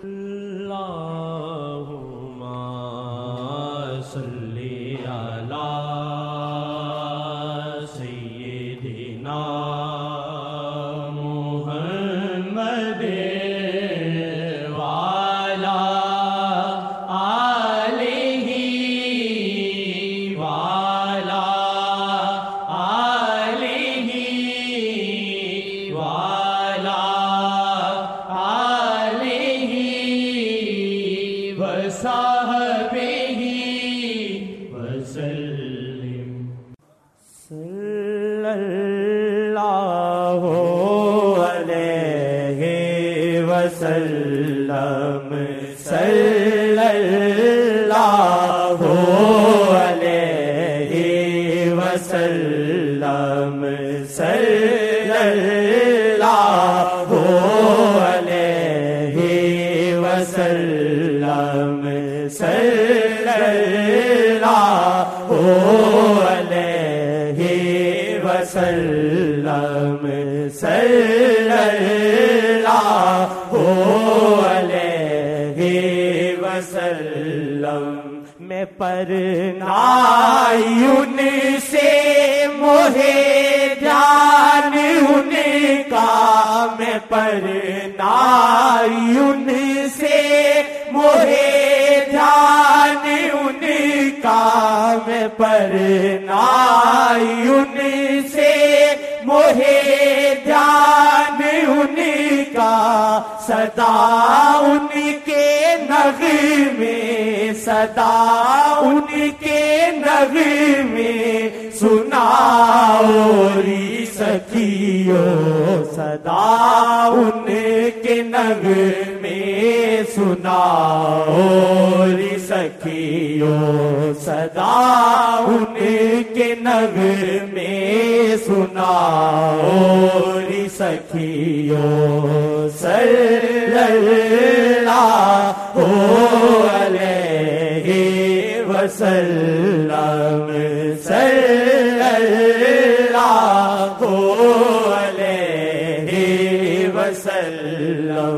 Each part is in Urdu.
اللہم صلی علی سیدنا محمد وعلی آلہ وعلی آلہ وعلی آلہ وصحبہ وسلم صلی اللہ علیہ وسلم صلی اللہ علیہ وسلم صلی اللہ علیہ وسلم صلی اللہ علیہ وسلم صلی اللہ علیہ وسلم میں پرنائی ان سے موہے جان ان کا میں پرنائی ان سے موہے جان ان کا میں پرنائی ان سے موہے جان ان کا صدا ان کے نغمے صدا ان کے نغمے سناؤ ری سکھیو صدا ان کے نغمے سناؤ ری سکھیو صدا ان کے نغمے سناؤ ری سکھیو صلی اللہ علیہ وسلم صلی اللہ علیہ وسلم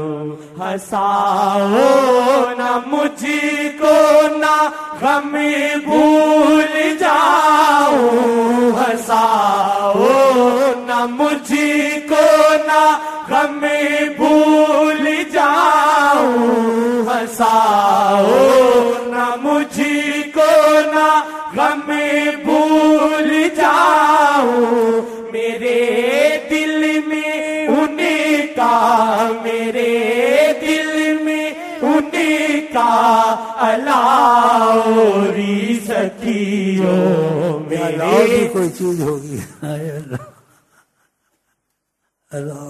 ہنساؤ نہ مجھ کو نہ غم بھول جاؤں ہنساؤ نہ مجھ کو نہ غم بھول جاؤں ہنساؤ نہ مجھ کو نہ غم بھول جاؤں میرے دل میں ان کا میرے دل میں ان کا الاوری سکھیو میرے کوئی چیز ہوگی اللہ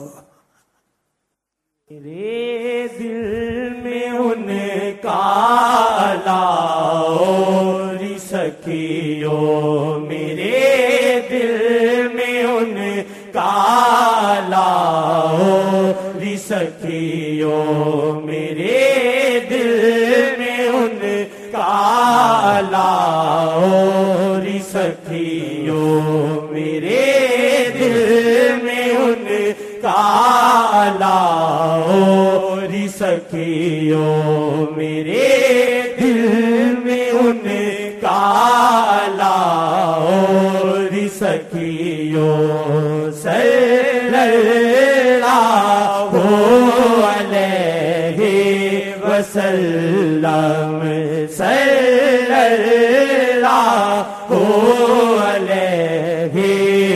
میرے دل میں ان کا الاوری سکھیو میرے دل میں ان کا الاوری سکھیو میرے دل میں ان کا الاوری سکھیو میرے دل میں ان کا الاوری سکھیو میرے دل میں ان کا الاوری سکھیو صلی اللہ علیہ وسلم صلی اللہ علیہ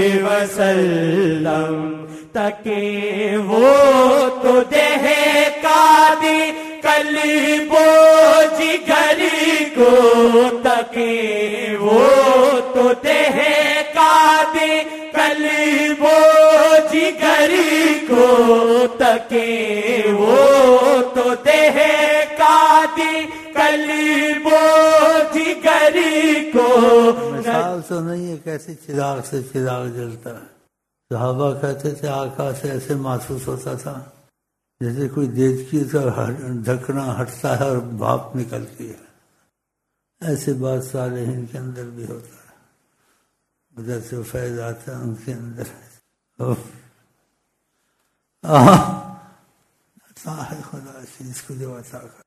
وسلم تکے وہ تو دہکا دی قلب و جگر کو تکے وہ تو دہکا دی قلب و جگر کو تکے وہ تو دہکا دی قلب و جگر کو مثال تو نہیں ہے کیسے چراغ سے چراغ جلتا ہے صحابہ کہتے تھے آقا سے ایسے محسوس ہوتا تھا جیسے کوئی دیکھتی ہے تو ڈھکنا ہٹتا ہے اور بھاپ نکلتی ہے ایسے بات صالحین کے اندر بھی ہوتا ہے ادھر سے فیض آتا ہے ان کے اندر صاحب خدا اس کو جو عطا کر.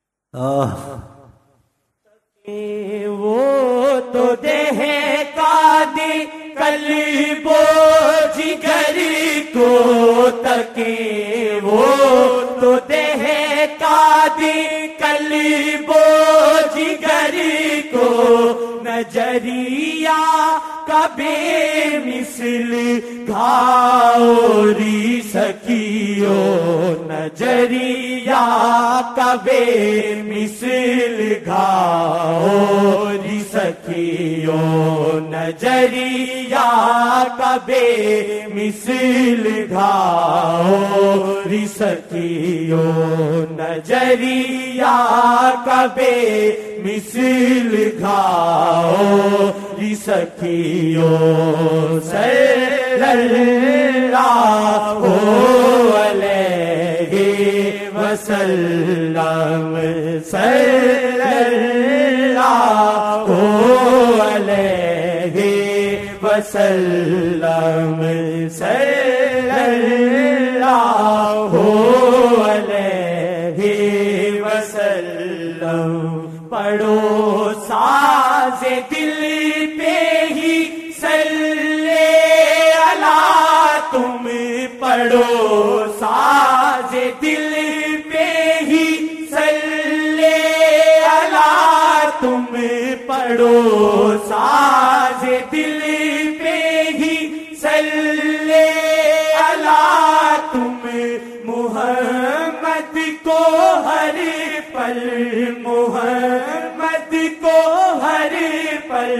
وہ تو دہ قادی قلب و جگر کو تکے، وہ تو دہ قادی قلب و جگر کو نظریہ کبھی مثل گھاوری سکیو، نظریہ کبھی مثل گھاوری سکیو، نظریہ کبھی مثل گھاوری سکیو، نظریہ کبھی مثل گھاوری سکیو. صلی اللہ علیہ وسلم، صلی اللہ علیہ وسلم، صلی اللہ علیہ وسلم. پڑھو ساز دل پہ ہی صلی اللہ، تم پڑھو ساز دل پہ ہی صلی اللہ، تم پڑھو ساز دل پہ ہی صلی اللہ، تم محمد کو ہر پل، محمد کو ہر پل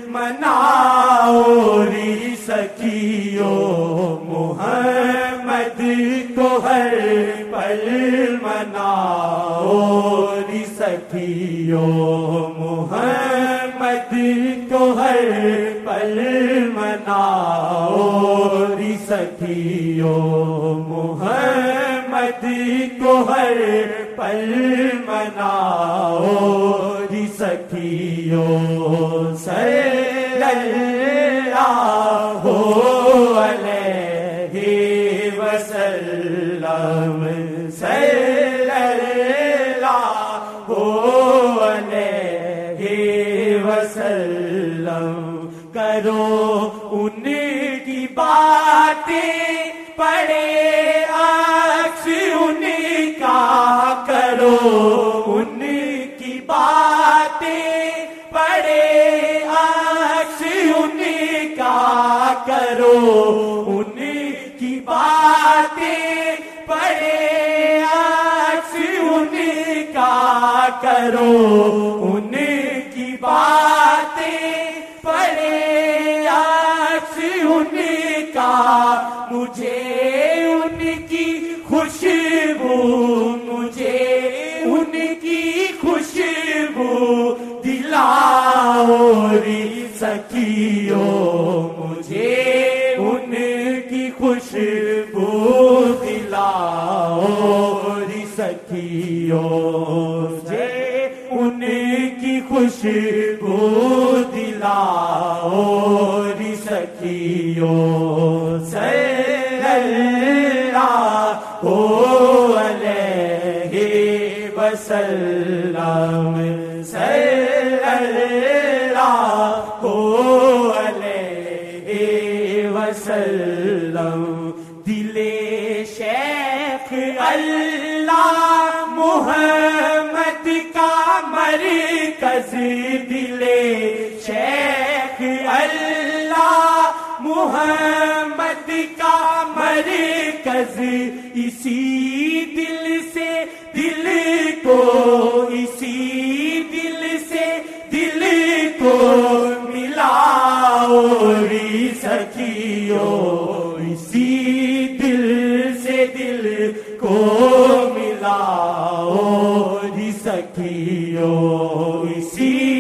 مناؤ ری سکیو، محمد کو ہر پل مناؤ ری سکیو، محمد کو ہر پل مناؤ ری سکیو، محمد کو ہر پل مناؤ ری سکیو. صلی اللہ علیہ وسلم، صلی اللہ علیہ وسلم. کرو ان کی باتیں پڑھے عکس ان کا، کرو ان کی باتیں پڑھے عکس ان کا، کرو ان کی باتیں پڑھے عکس ان کا، کرو ان کی باتیں پڑھے عکس ان کا. مجھے ان کی خوشبو، مجھے ان کی خوشبو دلاؤ ری سکیو، مجھے ان کی خوشبو دلاؤ ری سکیو، مجھے ان کی خوشبو دلاؤ ری سکیو. صلی اللہ علیہ وسلم، صلی اللہ علیہ وسلم. دل شیخ اللہ محمد کا مرکز، دل شیخ اللہ محمد کا مرکز، اسی دل سے دل کو، اسی دل سے دل کو ملاؤ ری سکیو، اسی دل سے دل کو ملاؤ ری سکیو، اسی